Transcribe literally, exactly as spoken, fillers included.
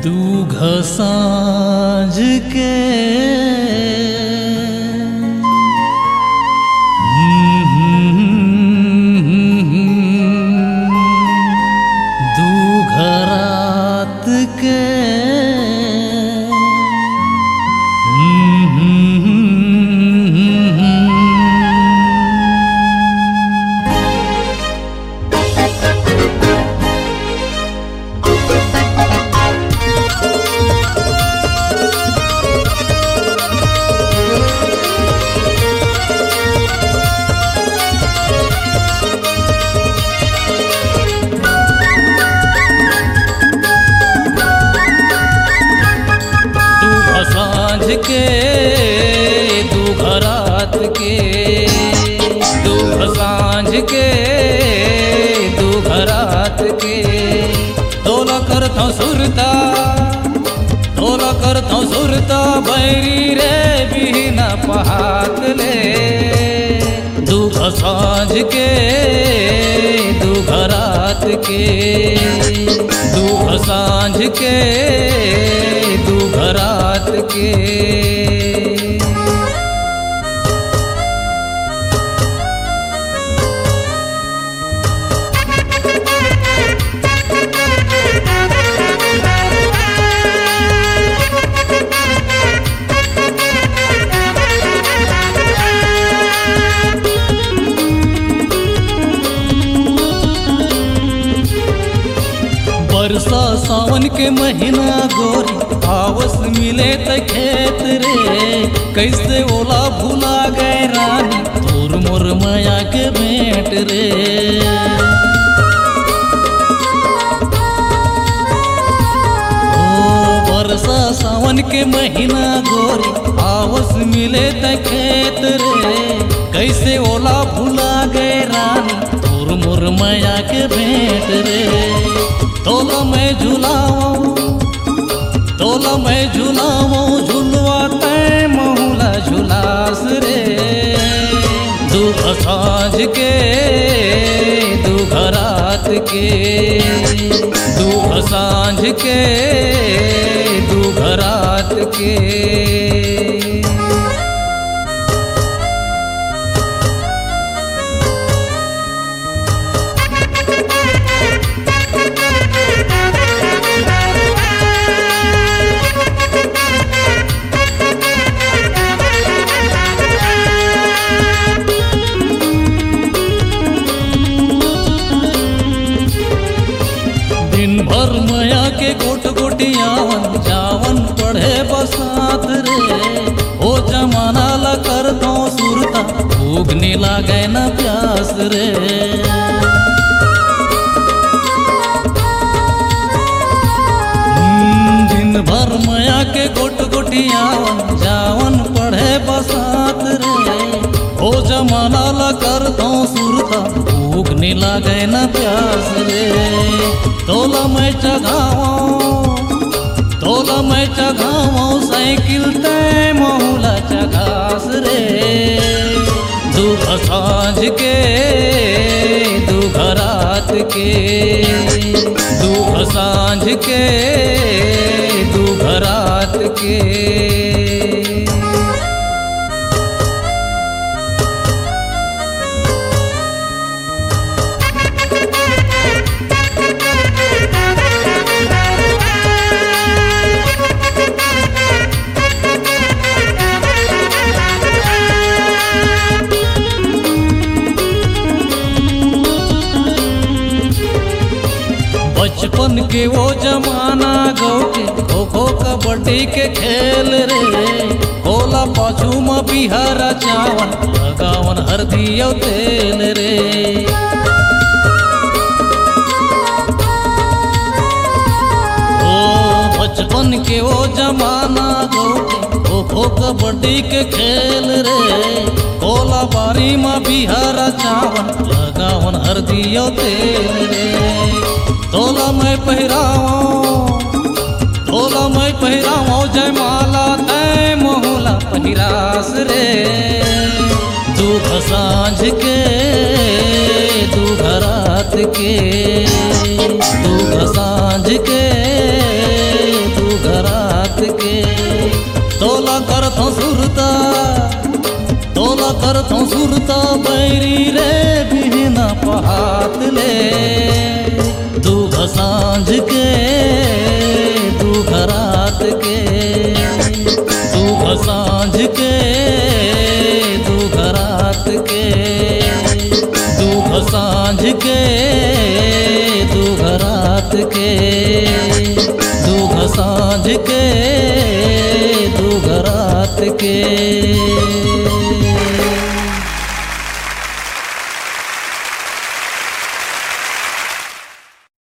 दूघ साँझ के दूघ रात के के दूघ रात के दूघ साँझ के दूघ रात के तोला करता सुरता तोला करता सुरता बैरी रे बिना पहात ले दूघ साँझ के दूघ रात के दूघ साँझ के दूघ रात के बरसा सावन के महीना गोरी आवस मिले त खेत रे कैसे ओला भुला गए रानी तोर मोर माया के भेंट रे ओ बरसा सावन के महीना गोरी आवस मिले त खेत रे कैसे ओला भुला गए रानी तोर मोर माया के भेंट रे तोला मैं झुलाऊं तोला मैं झुलाऊं झुलवा तै महुला झुलास रे दूघ साँझ के दूघ रात के दूघ साँझ के दूघ रात के दिन भर माया के गोट गोटियावन जावन पढ़े बसात रे ओ जमाना ला कर दो सुरता भूखने लागे न प्यास रे दिन भर माया के गोट गोटियावन जावन पढ़े बसात रे ओ जमाना ला कर दो सुरता भूखने लागे न प्यास रे तोला मैं चघाऊं तोला मैं चघाऊं साइकिल तय महुला चघास रे दूघ साँझ के दूघ रात के दूघ साँझ के दूघ रात के बचपन के वो जमाना गौ के खो खो कबड्डी के खेल रे कोला पाछू में बिहारा चावन लगावन हरदी तेल रे ओ बचपन के वो जमाना गौ के खो खो कबड्डी के खेल रे कोला बारी में बिहारा चावन लगावन हरदी तेल रे तोला मैं पहराऊं तोला मैं पहराऊं जयमाला तय महुला पहिरास रे दूघ साँझ के दूघ रात के दूघ साँझ के बैरी रे बिहना पहात ले दुख सांझ के दुख रात के दुख सांझ के दुख रात के दुख सांझ के दुख रात के दुख सांझ के दुख रात के।